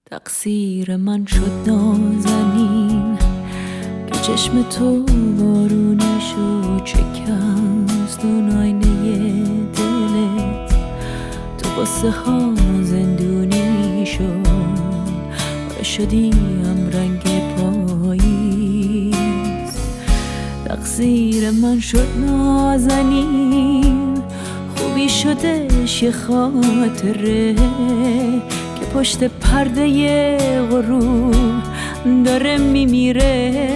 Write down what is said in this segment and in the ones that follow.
تقصیر من شد نازنین که چشم تو بارونشو شکست اون آینه دلت تو واسه ها زندونی شد و شدیم رنگ پاییز. تقصیر من شد نازنین خوبی شدش یه خاطره که پشت پرده غروب داره میمیره.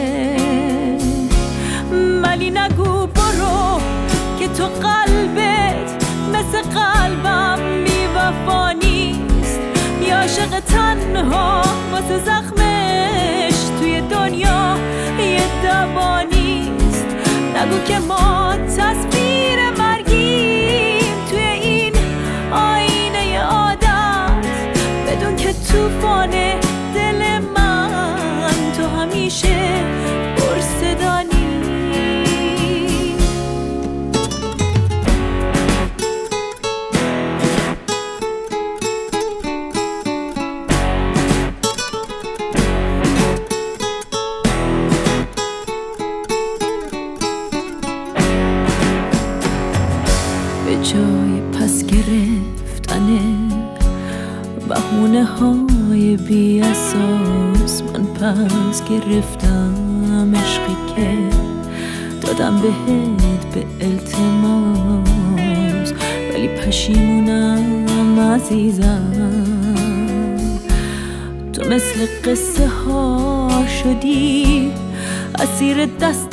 ولی نگو برو که تو قلبت مثل قلبم بی وفا نیست، یا عاشق تنها واسه زخمش توی دنیا یه دوا نیست. نگو که ما تصویر مرگیم توی این آینه عادت، بدون که توفان دل من تو همیشه پرصدانی. به جای پس گرفتنه بهونه های بی اساس، من پس گرفتم عشقی که دادم بهت به التماس، ولی پشیمونم عزیزم. تو مثل قصه ها شدی اسیر دست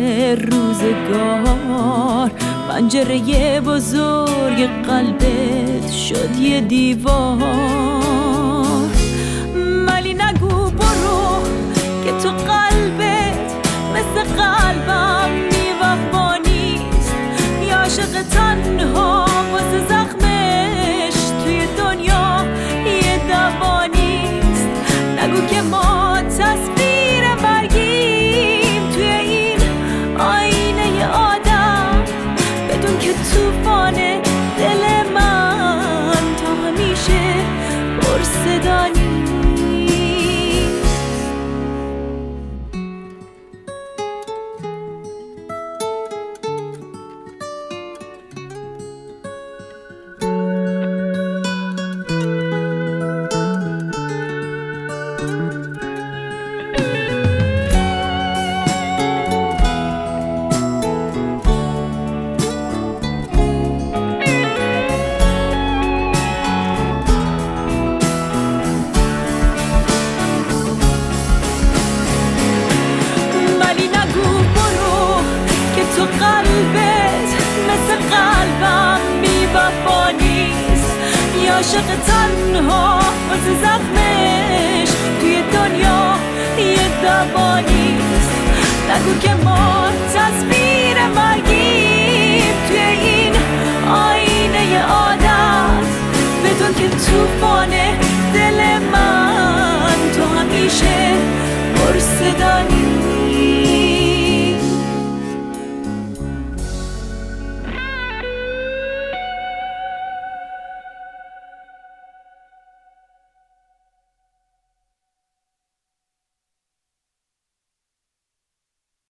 روزگار، پنجره بزرگ قلبت شد یه دیوار. ولی نگو برو که تو قلبت مثل قلبم بی وفا نیست، یا عاشق تنها واسه زخمش توی دنیا یه دوا نیست. نگو که ما تصویر مرگیم توی این آینه عادت، بدون که توفان دل من تا همیشه پرصدا نیست. تو قلبت مثل قلبم بی وفا نیست، یا عاشق تنها واسه زخمش توی دنیا یه دوا نیست. نگو که ما تصویر مرگی